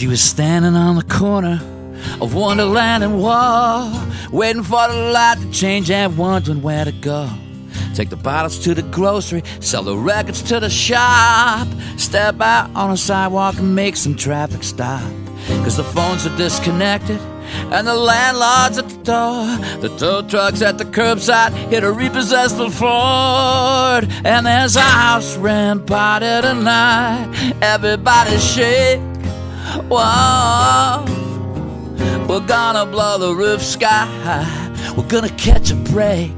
She was standing on the corner of Wonderland and Wall, waiting for the light to change and wondering where to go. Take the bottles to the grocery, sell the records to the shop, step out on a sidewalk and make some traffic stop. Cause the phones are disconnected and the landlord's at the door. The tow trucks at the curbside hit a repossessed Ford. And there's a house rent party tonight. Everybody shake. Whoa. We're gonna blow the roof sky high. We're gonna catch a break.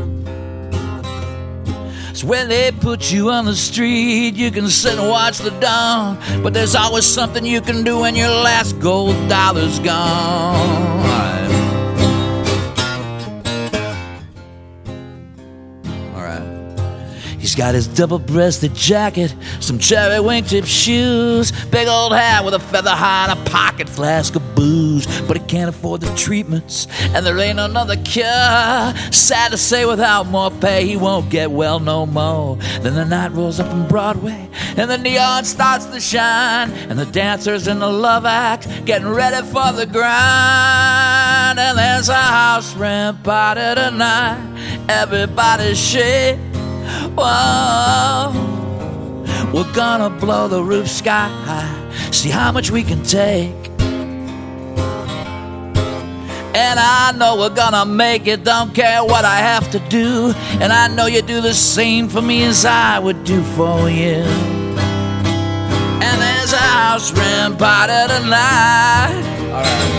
So when they put you on the street, you can sit and watch the dawn, but there's always something you can do when your last gold dollar's gone. All right. He's got his double-breasted jacket, some cherry wingtip shoes, big old hat with a feather high and a pocket flask of booze. But he can't afford the treatments, and there ain't another cure. Sad to say, without more pay, he won't get well no more. Then the night rolls up on Broadway, and the neon starts to shine, and the dancers in the love act getting ready for the grind. And there's a house rent party tonight. Everybody shake. Whoa, we're gonna blow the roof sky high, see how much we can take. And I know we're gonna make it, don't care what I have to do. And I know you do the same for me as I would do for you. And there's a house rent party tonight. All right.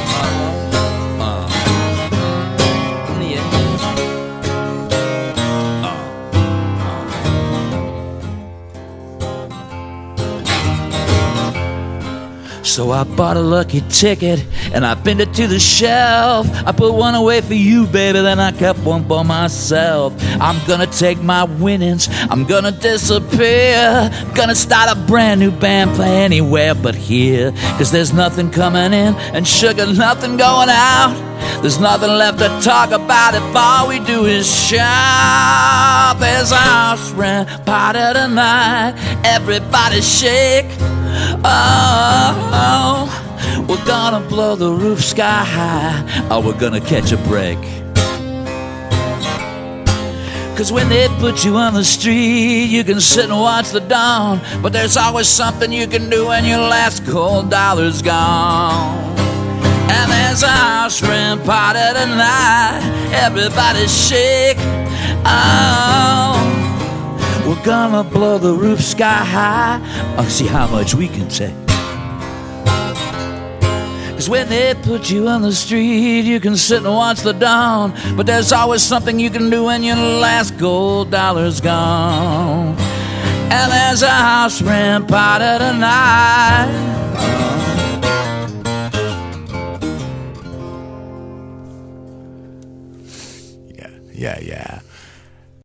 So I bought a lucky ticket and I pinned it to the shelf. I put one away for you, baby, then I kept one for myself. I'm gonna take my winnings, I'm gonna disappear, gonna start a brand new band, play anywhere but here. Cause there's nothing coming in and sugar, nothing going out. There's nothing left to talk about if all we do is shout. There's a house rent party tonight. Everybody shake. Oh, we're gonna blow the roof sky high. Oh, we're gonna catch a break. Cause when they put you on the street, you can sit and watch the dawn, but there's always something you can do when your last cold dollar's gone. And there's a house rent party tonight. Everybody shake. Oh, we're gonna blow the roof sky high. I'll see how much we can take. Cause when they put you on the street, you can sit and watch the dawn, but there's always something you can do when your last gold dollar's gone. And there's a house rent party tonight. Yeah.